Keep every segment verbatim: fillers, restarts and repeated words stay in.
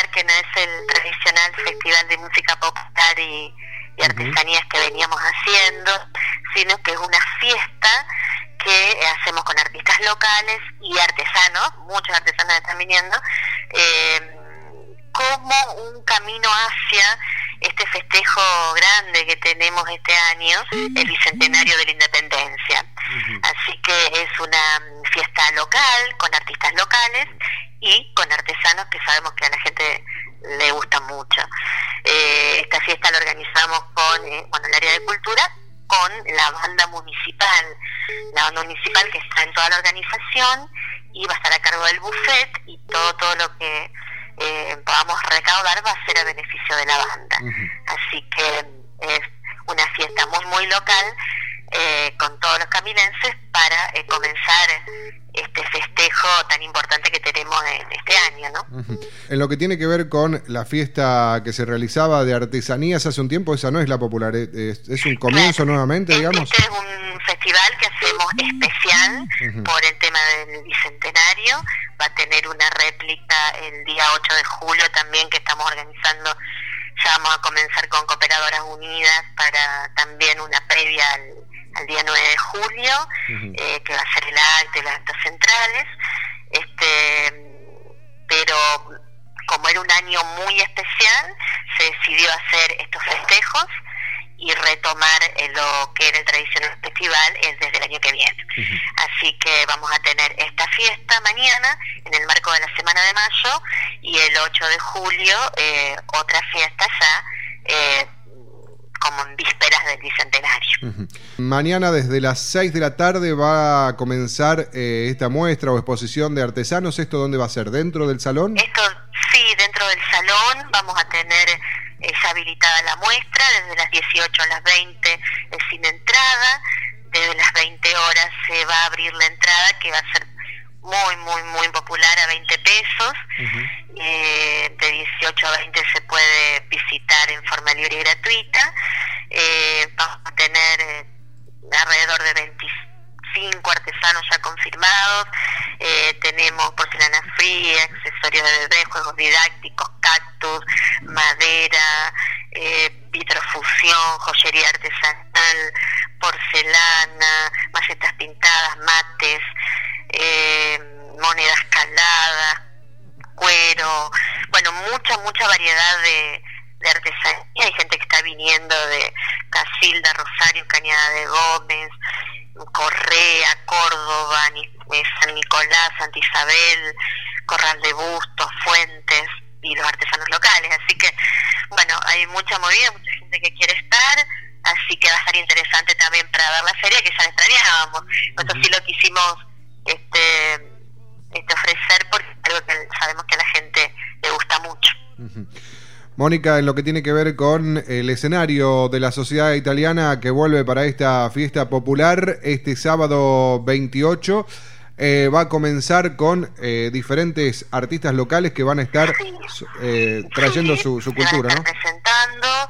aclarar que no es el tradicional festival de música popular y, y artesanías que veníamos haciendo, sino que es una fiesta que hacemos con artistas locales y artesanos, muchos artesanos están viniendo, eh, como un camino hacia este festejo grande que tenemos este año, el bicentenario de la independencia. Uh-huh. Así que es una fiesta local, con artistas locales y con artesanos que sabemos que a la gente le gusta mucho. Eh, esta fiesta la organizamos con eh, bueno, el área de cultura, con la banda municipal, la banda municipal que está en toda la organización y va a estar a cargo del buffet, y todo, todo lo que eh, podamos recaudar va a ser a beneficio de la banda. Uh-huh. Así que es una fiesta muy muy local, eh, con todos los caminenses, para eh, comenzar este festejo tan importante que tenemos en este año, ¿no? Uh-huh. En lo que tiene que ver con la fiesta que se realizaba de artesanías hace un tiempo, esa no es la popular, es, es un comienzo, claro, nuevamente, digamos. Este es un festival que hacemos especial uh-huh. por el tema del bicentenario. Va a tener una réplica el día ocho de julio también, que estamos organizando. Ya vamos a comenzar con Cooperadoras Unidas para también una previa al, al día nueve de julio, uh-huh. eh, que va a ser el acto y los actos centrales. Este, pero como era un año muy especial, se decidió hacer estos festejos y retomar eh, lo que era el tradicional festival eh, desde el año que viene. Uh-huh. Así que vamos a tener esta fiesta mañana en el marco de la Semana de Mayo, y el ocho de julio eh, otra fiesta ya eh, como en vísperas del bicentenario. Uh-huh. Mañana desde las seis de la tarde va a comenzar eh, esta muestra o exposición de artesanos. ¿Esto dónde va a ser? ¿Dentro del salón? Esto sí, dentro del salón. Vamos a tener eh, ya habilitada la muestra desde las dieciocho a las veinte, eh, sin entrada. Desde las veinte horas se va a abrir la entrada, que va a ser muy, muy, muy popular, a veinte pesos. Uh-huh. Eh, de dieciocho a veinte se puede visitar en forma libre y gratuita. Eh, vamos a tener eh, alrededor de veinticinco artesanos ya confirmados. Eh, tenemos porcelana fría, accesorios de bebé, juegos didácticos, cactus, madera, eh, vitrofusión, joyería artesanal, porcelana, macetas pintadas, mates, eh, monedas caladas, cuero, bueno, mucha, mucha variedad de, de artesanía. Hay gente que está viniendo de Casilda, Rosario, Cañada de Gómez, Correa, Córdoba, eh, San Nicolás, Santa Isabel, Corral de Bustos, Fuentes y los artesanos locales. Así que, bueno, hay mucha movida, mucha gente que quiere estar, así que va a estar interesante también para ver la feria, que ya la extrañábamos. Nosotros sí lo quisimos este, este ofrecer porque es algo que sabemos que a la gente le gusta mucho. Uh-huh. Mónica, en lo que tiene que ver con el escenario de la Sociedad Italiana que vuelve para esta fiesta popular este sábado veintiocho, eh, va a comenzar con eh, diferentes artistas locales que van a estar sí. eh, trayendo sí, su, su cultura, ¿no? Presentando,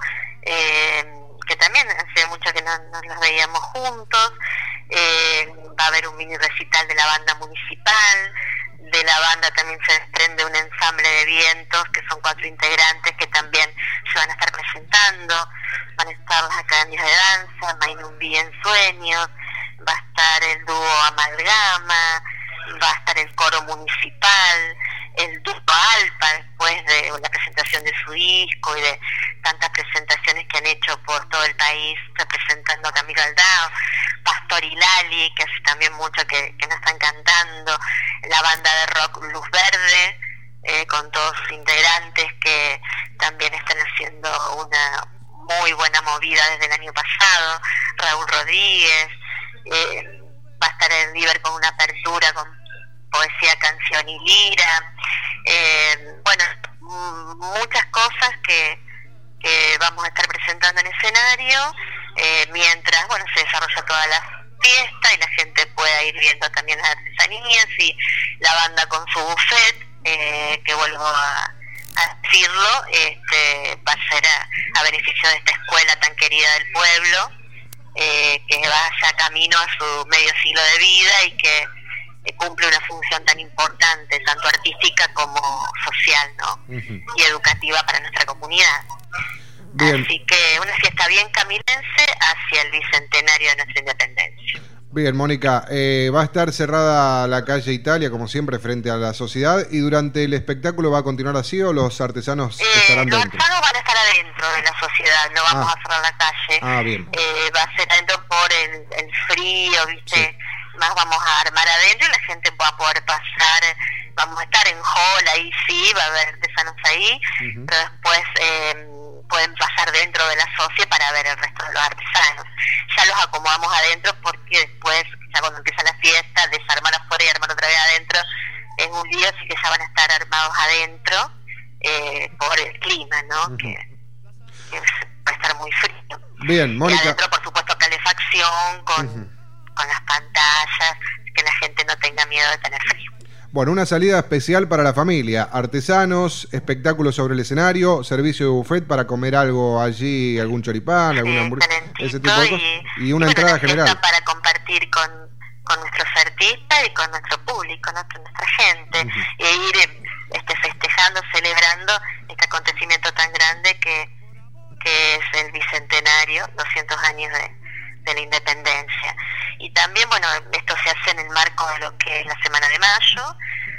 eh, que también hace mucho que no nos los veíamos juntos. Eh, va a haber un mini recital de la banda municipal. De la banda también se desprende un ensamble de vientos, que son cuatro integrantes que también se van a estar presentando. Van a estar las academias de danza, Mainumbi en Sueños, va a estar el dúo Amalgama, va a estar el coro municipal, el dúo Alpa, después de la presentación de su disco y de tantas presentaciones que han hecho por todo el país representando a Camilo Aldao, Pastor y Lali, que hace también mucho que, que nos están cantando, la banda de rock Luz Verde, eh, con todos sus integrantes que también están haciendo una muy buena movida desde el año pasado, Raúl Rodríguez, eh, va a estar el River con una apertura con poesía, canción y lira, eh, bueno, muchas cosas que, que vamos a estar presentando en escenario, eh, mientras, bueno, se desarrolla toda la fiesta y la gente pueda ir viendo también las artesanías y la banda con su buffet, eh, que vuelvo a, a decirlo, este, va a ser a, a beneficio de esta escuela tan querida del pueblo, eh, que va ya camino a su medio siglo de vida y que eh, cumple una función tan importante, tanto artística como social, ¿no? Uh-huh. Y educativa para nuestra comunidad. Bien. Así que una fiesta bien camilense hacia el bicentenario de nuestra independencia. Bien, Mónica, eh, va a estar cerrada la calle Italia, como siempre, frente a la sociedad, y durante el espectáculo va a continuar así, ¿o los artesanos eh, estarán los dentro? Los artesanos van a estar adentro de la sociedad, no vamos ah. a cerrar la calle. Ah, bien. Eh, va a ser adentro por el, el frío, ¿viste? Sí. Más vamos a armar adentro y la gente va a poder pasar, vamos a estar en hall, ahí sí, va a haber artesanos ahí, uh-huh. pero después... Eh, pueden pasar dentro de la socie para ver el resto de los artesanos. Ya los acomodamos adentro porque después, ya cuando empieza la fiesta, desarmar afuera y armar otra vez adentro es un lío, así que ya van a estar armados adentro eh, por el clima, ¿no? Uh-huh. que, que va a estar muy frío. Bien, Mónica. Y adentro, por supuesto, calefacción con, uh-huh. con las pantallas, que la gente no tenga miedo de tener frío. Bueno, una salida especial para la familia, artesanos, espectáculos sobre el escenario, servicio de buffet para comer algo allí, algún choripán, sí, alguna hamburguesa, ese tipo de cosas, y, y una y entrada bueno, general. Para compartir con, con nuestros artistas y con nuestro público, ¿no? Con nuestra gente, uh-huh. e ir este, festejando, celebrando este acontecimiento tan grande que, que es el bicentenario, doscientos años de, de la independencia. Y también, bueno, esto se hace en el marco de lo que es la Semana de Mayo,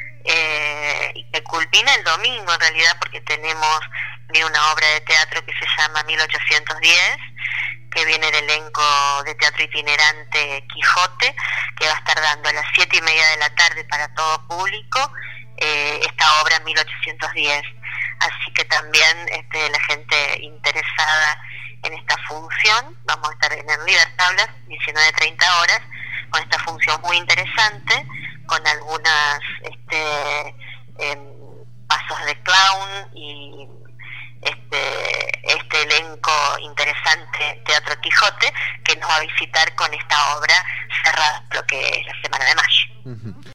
eh, y que culmina el domingo en realidad, porque tenemos una obra de teatro que se llama mil ochocientos diez, que viene del elenco de teatro itinerante Quijote, que va a estar dando a las siete y media de la tarde para todo público, eh, esta obra mil ochocientos diez. Así que también este, la gente interesada en esta función, vamos a estar en el Libertablas, diecinueve treinta horas, con esta función muy interesante, con algunas este, eh, pasos de clown y este, este elenco interesante Teatro Quijote, que nos va a visitar con esta obra cerrada, lo que es la Semana de Mayo. Uh-huh.